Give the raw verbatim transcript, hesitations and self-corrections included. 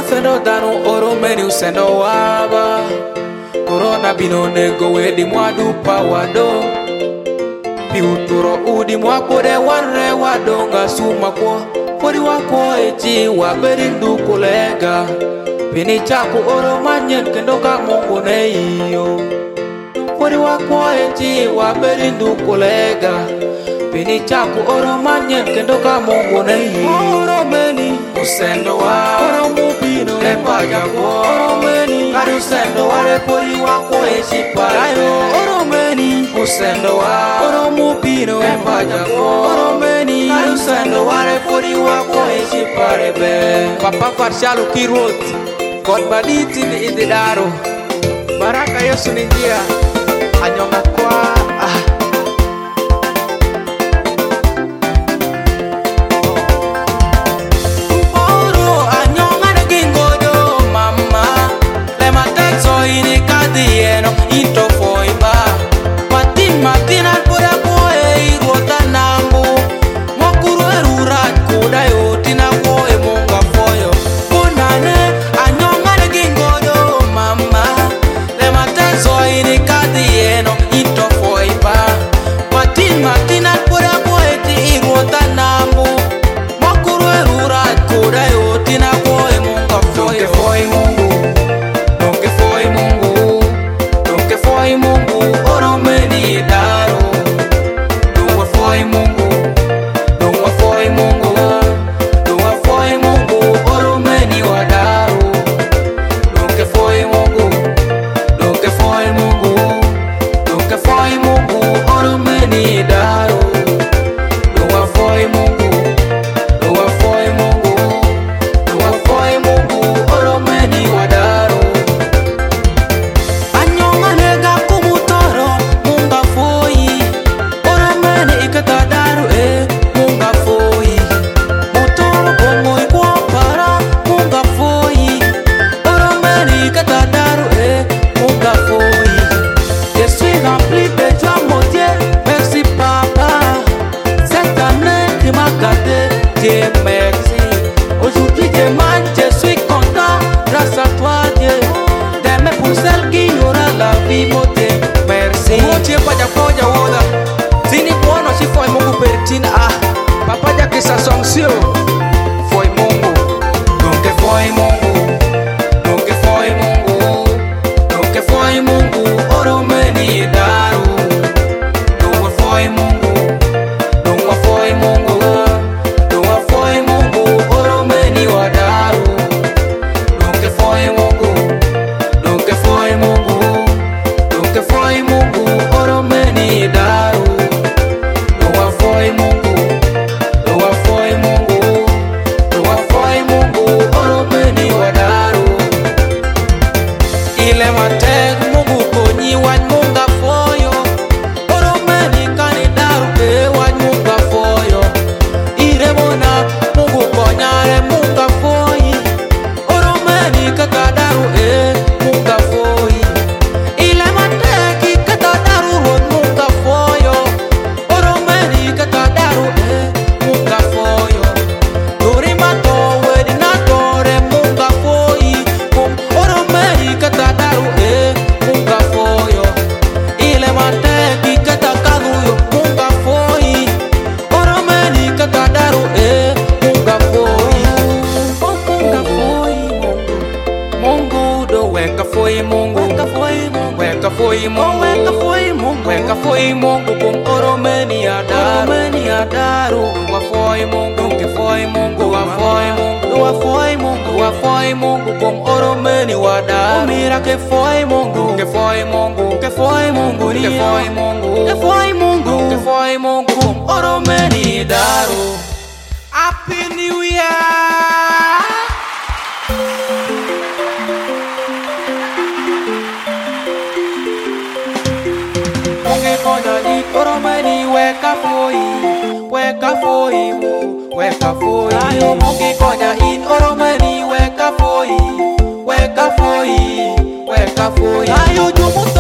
fendo dano oro meni usendo waba. Corona bino nego wedi mwadu pa wado. Pi uturo udi mwakode wanre wado nga suma kwa. Podi wako echi waberindu kolega. Pini chaku oro manyen kendo ka Mungu ne iyo. Podi wako echi waberindu kolega. Pini chaku oro manyen kendo ka Mungu ne iyo. Oro meni usendo wa oro mubino epaja kwa oro meni kari usendo wa repori wako echi parayo. Oro meni usendo wa oro mubino epaja kwa oro meni kari usendo wa repori wako echi parebe. Papa Farshalu Kiroti God baditi ni ididaro. Baraka Yesu ni njia anyonga kwa ah. Into foiba Matin matin al pura koe Igota nambu Mokuru erurat kuda yotina koe munga foyo Punane anyongane gingodo mama Le matezo ini kadieno Into foiba Matin matin al pura koe Ti igota nambu Mokuru erurat kuda yotina koe munga foyo Donke foi mungu Donke foi mungu Foi Mungu oro meni daro. Dua foi Mungu, dua foi Mungu, dua foi Mungu oro meni wadaro. Donke foi Mungu, donke foi Mungu, donke foi Mungu oro meni daro. Dua foi Mungu, dua foi Mungu, dua foi Mungu oro meni wadaro. Merci. Aujourd'hui demain je suis content grâce à toi Dieu. Demain pour celle qui aura la vie moté. Merci. Motie paja koja woda. Zini pono si foi Mungu pertina ah. Papa ja kisa songsio. Foi Mungu. Donke foi Mungu. Donke foi Mungu. Donke foi Mungu. Oro meni daru. Donke foi Mungu. Donke foi Mungu. Foi Mungu oro meni wadaru. Donke foi Mungu, donke foi Mungu, donke foi Mungu oro meni daru. Doa foi Mungu, doa foi Mungu, doa foi Mungu oro meni wadaru. Ile matek Mungu konyi wan munga foyo. Oro meni kani daru ke wan munga foyo. Ire mona Mungu konyare munga foi. Oro meni kakadaru e munga foi. Ile mateki kakadaru ron munga foyo. Oro meni kakadaru e munga foyo. Dori mato wedi natore munga foi. Oro meni kakadaru e munga foyo. Ile mateki kakadaru yo munga foi. Oro meni kakadaru e munga foi. Munga foi Mungu do weka foi Mungu. Weka foi Mungu. Weka foi Mungu. Weka foi Mungu. Weka foi Mungu kum oro meni adaru. Meni adaru. Dua foi Mungu. Donke foi Mungu. Dua foi Mungu. Dua foi Mungu. Dua foi Mungu kum oro meni wadaru. Mira que foi Mungu. Que foi Mungu. Que foi Mungu. Que foi Mungu. Que foi Mungu. Que foi Mungu kum oro meni daru. Happy New Year! Munge konya di oro meni weka foi. Weka foi mu, weka foi. Ayo munge konya in oro meni weka foi. Weka foi, weka foi. Ayo jumu